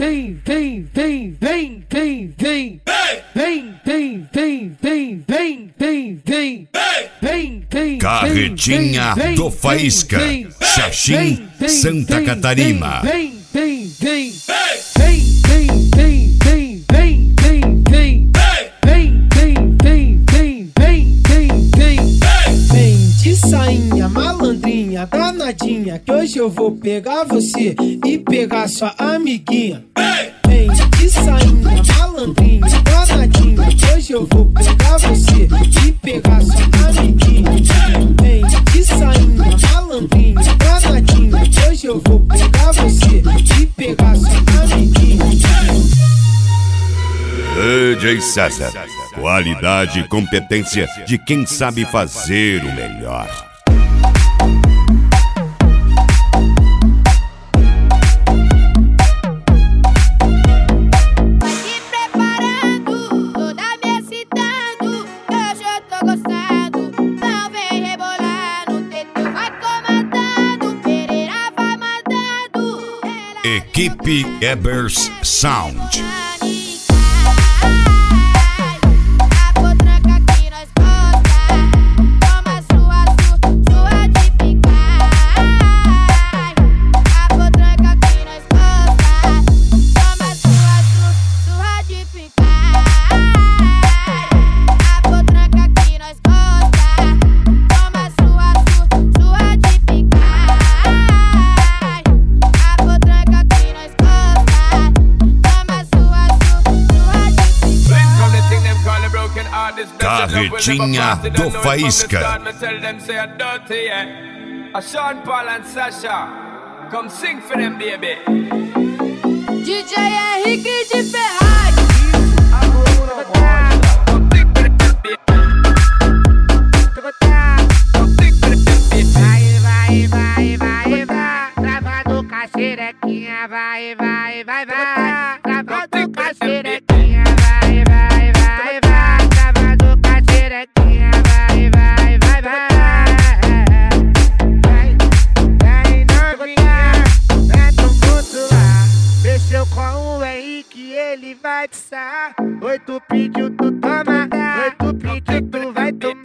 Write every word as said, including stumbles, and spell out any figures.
vem, vem, vem, vem, vem, vem, vem, vem, vem, vem, vem, vem, vem, vem, vem, Carretinha do Faísca, Xaxim, Santa Catarina. Vem, vem, vem, vem, vem, vem, vem, vem, vem, vem, vem, vem, vem, vem, vem, vem, vem, vem de sainha, malandrinha, danadinha, que hoje eu vou pegar você e pegar sua amiguinha. Vem de sainha, malandrinha, danadinha, que hoje eu vou pegar você e pegar sua amiguinha. Vem de sainha, malandrinha, danadinha, que hoje eu vou pegar você e pegar sua amiguinha. D J César, qualidade e competência de quem sabe fazer o melhor. Equipe Ebers Sound. Carretinha do Faísca. Sean Paul and Sasha, come sing for them, baby. D J Henrique de Ferrari. Vai, vai, vai, vai, vai. Gravando com a xerequinha. Vai, vai, vai, vai. Gravando com a xerequinha. Vai, vai, vai, vai. Gravando com a xerequinha. Vai, vai, vai, vai. Vai, vai, novinha. Mete o mundo lá. Mexeu com o Henrique, ele vai te sar. Oi, tu pediu, tu toma. Oi, tu pediu, tu vai tomar.